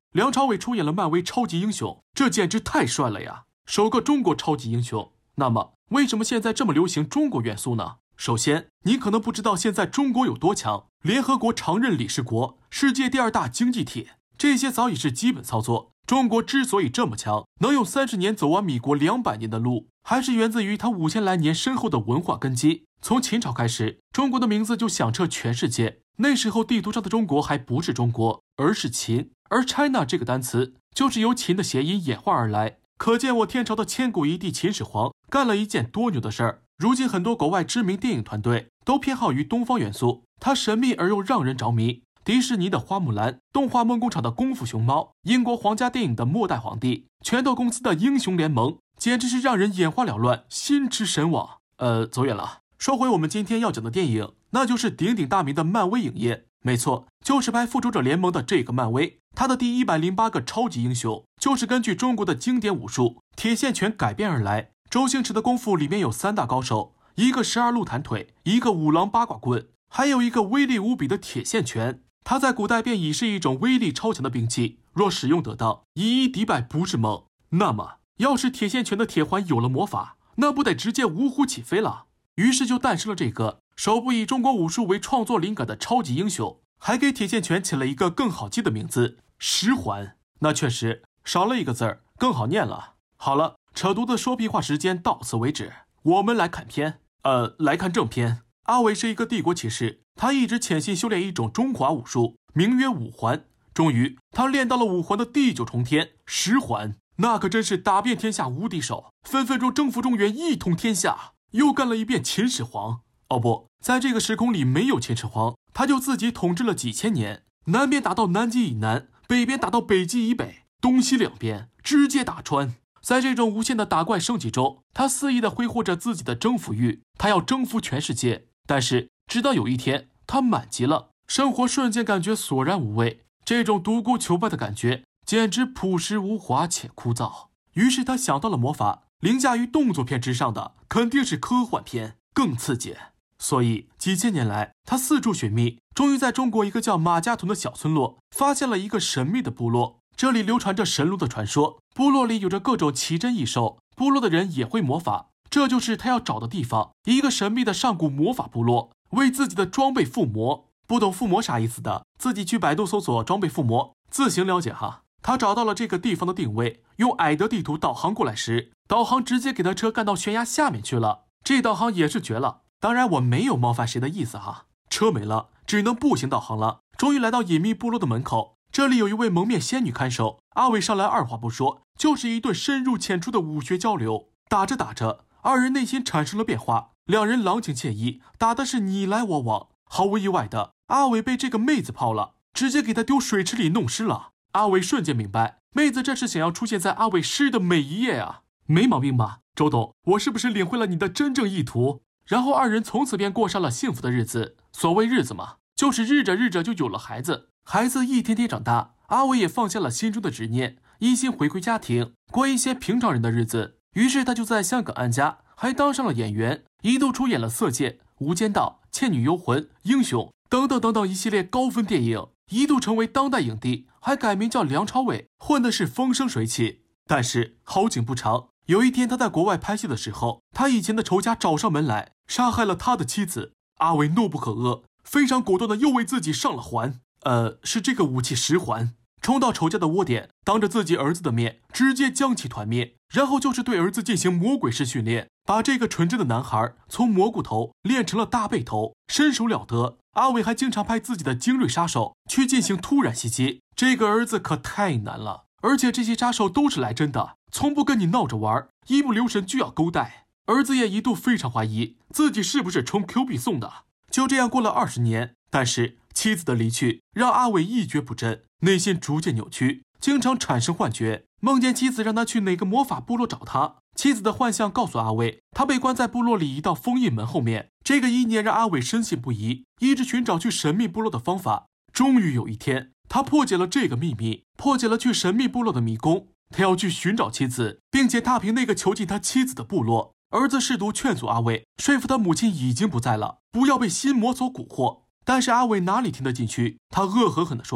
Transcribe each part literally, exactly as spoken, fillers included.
梁朝伟出演了漫威超级英雄，这简直太帅了呀！首个中国超级英雄。那么，为什么现在这么流行中国元素呢？首先，你可能不知道现在中国有多强，联合国常任理事国，世界第二大经济体，这些早已是基本操作。中国之所以这么强，能有三十年走完米国两百年的路，还是源自于它五千来年深厚的文化根基。从秦朝开始，中国的名字就响彻全世界。那时候地图上的中国还不是中国，而是秦，而 China 这个单词就是由秦的谐音演化而来。可见我天朝的千古一帝秦始皇干了一件多牛的事儿。如今很多国外知名电影团队都偏好于东方元素，它神秘而又让人着迷。迪士尼的花木兰，动画梦工厂的功夫熊猫，英国皇家电影的末代皇帝，拳头公司的英雄联盟，简直是让人眼花缭乱，心驰神往。呃，走远了。说回我们今天要讲的电影，那就是鼎鼎大名的漫威影业。没错，就是拍复仇者联盟的这个漫威，它的第一百零八个超级英雄就是根据中国的经典武术铁线拳改编而来。周星驰的功夫里面有三大高手，一个十二路弹腿，一个五郎八卦棍，还有一个威力无比的铁线拳。它在古代便已是一种威力超强的兵器，若使用得当，以一敌百不是梦。那么，要是铁线拳的铁环有了魔法，那不得直接五虎起飞了？于是就诞生了这个首部以中国武术为创作灵感的超级英雄，还给铁线拳起了一个更好记的名字——十环。那确实少了一个字儿，更好念了。好了，扯犊子说屁话时间到此为止，我们来看片，呃，来看正片。阿伟是一个帝国骑士，他一直潜心修炼一种中华武术，名曰五环。终于，他练到了五环的地九重天十环，那可真是打遍天下无敌手，分分钟征服中原，一统天下。又干了一遍秦始皇。哦不，在这个时空里没有秦始皇，他就自己统治了几千年，南边打到南极以南，北边打到北极以北，东西两边直接打穿。在这种无限的打怪升级中，他肆意地挥霍着自己的征服欲，他要征服全世界。但是直到有一天，他满级了，生活瞬间感觉索然无味，这种独孤求败的感觉简直朴实无华且枯燥。于是他想到了魔法，凌驾于动作片之上的肯定是科幻片，更刺激。所以几千年来，他四处寻觅，终于在中国一个叫马家屯的小村落发现了一个神秘的部落。这里流传着神龙的传说，部落里有着各种奇珍异兽，部落的人也会魔法，这就是他要找的地方，一个神秘的上古魔法部落，为自己的装备附魔。不懂附魔啥意思的，自己去百度搜索装备附魔，自行了解哈。他找到了这个地方的定位，用矮德地图导航过来时，导航直接给他车干到悬崖下面去了，这导航也是绝了。当然我没有冒犯谁的意思哈，车没了，只能步行导航了。终于来到隐秘部落的门口，这里有一位蒙面仙女看守。阿伟上来二话不说，就是一顿深入浅出的武学交流。打着打着，二人内心产生了变化，两人郎情妾意，打的是你来我往。毫无意外的，阿伟被这个妹子泡了，直接给她丢水池里弄湿了。阿伟瞬间明白，妹子这是想要出现在阿伟诗的每一页啊，没毛病吧？周董，我是不是领会了你的真正意图？然后二人从此便过上了幸福的日子。所谓日子嘛，就是日着日着就有了孩子，孩子一天天长大，阿伟也放下了心中的执念，一心回归家庭，过一些平常人的日子。于是他就在香港安家，还当上了演员，一度出演了《色戒》《无间道》《倩女幽魂》《英雄》等等等等一系列高分电影，一度成为当代影帝，还改名叫梁朝伟，混的是风生水起。但是好景不长，有一天他在国外拍戏的时候，他以前的仇家找上门来，杀害了他的妻子。阿伟怒不可遏，非常果断的又为自己上了环，呃，是这个武器十环，冲到仇家的窝点，当着自己儿子的面直接将其团灭。然后就是对儿子进行魔鬼式训练，把这个纯真的男孩从蘑菇头练成了大背头，身手了得。阿伟还经常派自己的精锐杀手去进行突然袭击，这个儿子可太难了。而且这些杀手都是来真的，从不跟你闹着玩，一不留神就要勾带。儿子也一度非常怀疑自己是不是充 Q 币送的。就这样过了二十年，但是妻子的离去让阿伟一蹶不振，内心逐渐扭曲，经常产生幻觉，梦见妻子让他去哪个魔法部落找他。妻子的幻象告诉阿伟，他被关在部落里一道封印门后面。这个意念让阿伟深信不疑，一直寻找去神秘部落的方法。终于有一天，他破解了这个秘密，破解了去神秘部落的迷宫。他要去寻找妻子，并且踏平那个囚禁他妻子的部落。儿子试图劝阻阿伟，说服他母亲已经不在了，不要被心魔所蛊惑。但是阿伟哪里听得进去？他恶狠狠地说道：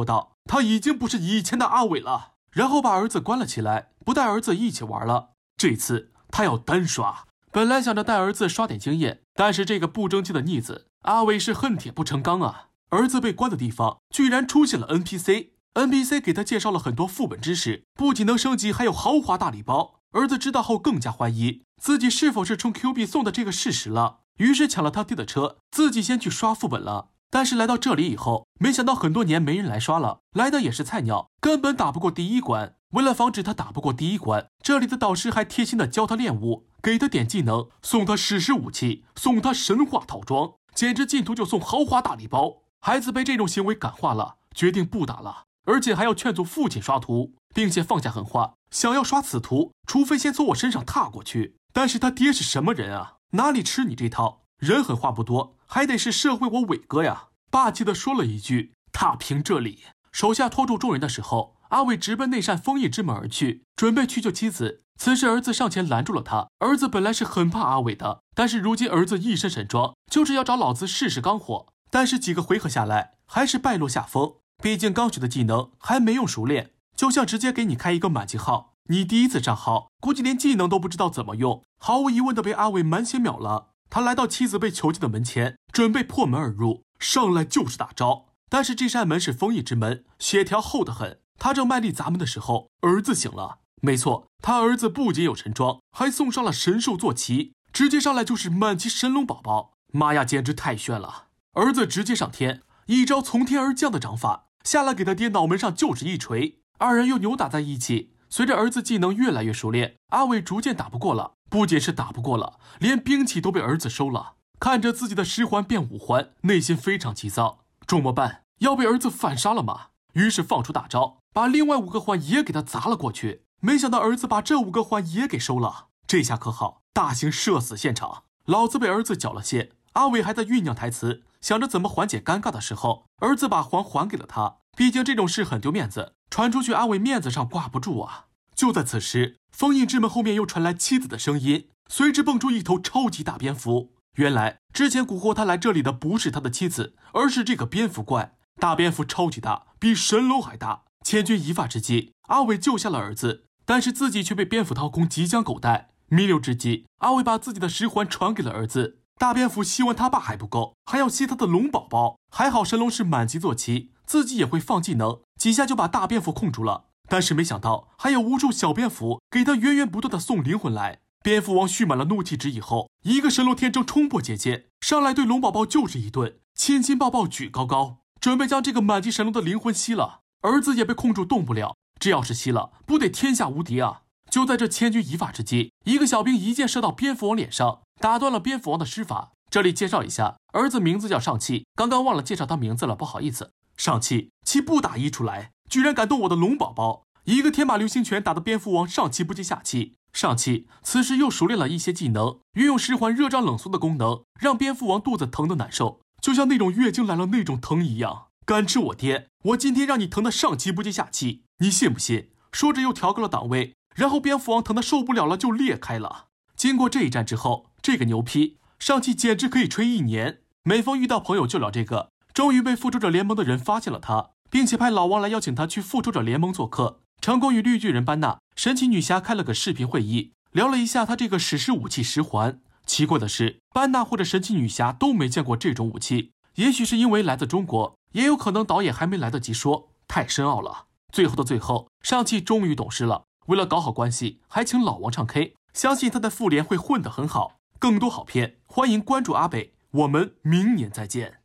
他已经不是以前的阿伟了。然后把儿子关了起来，不带儿子一起玩了。这次他要单刷。本来想着带儿子刷点经验，但是这个不争气的逆子阿伟是恨铁不成钢啊！儿子被关的地方居然出现了 N P C。N P C 给他介绍了很多副本知识，不仅能升级，还有豪华大礼包。儿子知道后更加怀疑自己是否是充 Q 币送的这个事实了，于是抢了他爹的车，自己先去刷副本了。但是来到这里以后，没想到很多年没人来刷了，来的也是菜鸟，根本打不过第一关。为了防止他打不过第一关，这里的导师还贴心的教他练武，给他点技能，送他史诗武器，送他神话套装，简直进图就送豪华大礼包。孩子被这种行为感化了，决定不打了，而且还要劝阻父亲刷图，并且放下狠话，想要刷此图，除非先从我身上踏过去。但是他爹是什么人啊？哪里吃你这套？人狠话不多，还得是社会我伟哥呀！霸气地说了一句：“踏平这里。”手下拖住众人的时候，阿伟直奔那扇封印之门而去，准备去救妻子。此时儿子上前拦住了他。儿子本来是很怕阿伟的，但是如今儿子一身神装，就是要找老子试试钢火。但是几个回合下来，还是败落下风。毕竟刚学的技能还没用熟练，就像直接给你开一个满级号，你第一次上号，估计连技能都不知道怎么用，毫无疑问的被阿伟满血秒了。他来到妻子被囚禁的门前，准备破门而入，上来就是大招。但是这扇门是封印之门，血条厚得很。他正卖力砸门的时候，儿子醒了。没错，他儿子不仅有神装，还送上了神兽坐骑，直接上来就是满级神龙宝宝。妈呀，简直太炫了！儿子直接上天，一招从天而降的掌法下来给他爹脑门上就是一锤，二人又扭打在一起。随着儿子技能越来越熟练，阿伟逐渐打不过了，不仅是打不过了，连兵器都被儿子收了。看着自己的十环变五环，内心非常急躁。这么办？要被儿子反杀了吗？于是放出大招，把另外五个环也给他砸了过去。没想到儿子把这五个环也给收了，这下可好，大型社死现场。老子被儿子缴了械，阿伟还在酝酿台词，想着怎么缓解尴尬的时候，儿子把环还给了他。毕竟这种事很丢面子，传出去阿伟面子上挂不住啊。就在此时，封印之门后面又传来妻子的声音，随之蹦出一头超级大蝙蝠。原来之前蛊惑他来这里的不是他的妻子，而是这个蝙蝠怪。大蝙蝠超级大，比神龙还大。千钧一发之际，阿伟救下了儿子，但是自己却被蝙蝠掏空，即将狗带。弥留之际，阿伟把自己的十环传给了儿子。大蝙蝠吸完他爸还不够，还要吸他的龙宝宝。还好神龙是满级坐骑，自己也会放技能，几下就把大蝙蝠控住了。但是没想到还有无数小蝙蝠给他源源不断的送灵魂来。蝙蝠王蓄满了怒气值以后，一个神龙天征冲破结界，上来对龙宝宝就是一顿，亲亲抱抱举高高，准备将这个满级神龙的灵魂吸了。儿子也被控住动不了，这要是吸了，不得天下无敌啊！就在这千钧一发之际，一个小兵一箭射到蝙蝠王脸上，打断了蝙蝠王的施法。这里介绍一下，儿子名字叫上气，刚刚忘了介绍他名字了，不好意思。上气其不打一出来，居然敢动我的龙宝宝，一个天马流星拳打得蝙蝠王上气不接下气。上气此时又熟练了一些技能，运用十环热胀冷缩的功能，让蝙蝠王肚子疼得难受，就像那种月经来了那种疼一样。敢吃我爹，我今天让你疼得上气不接下气，你信不信？说着又调高了档位，然后蝙蝠王疼得受不了了就裂开了。经过这一战之后，这个牛批上气简直可以吹一年。每逢遇到朋友就聊这个，终于被复仇者联盟的人发现了他，并且派老王来邀请他去复仇者联盟做客，成功与绿巨人班纳、神奇女侠开了个视频会议，聊了一下他这个史诗武器十环。奇怪的是，班纳或者神奇女侠都没见过这种武器，也许是因为来自中国，也有可能导演还没来得及说，太深奥了。最后的最后，上气终于懂事了，为了搞好关系，还请老王唱 K， 相信他在复联会混得很好。更多好片，欢迎关注阿北，我们明年再见。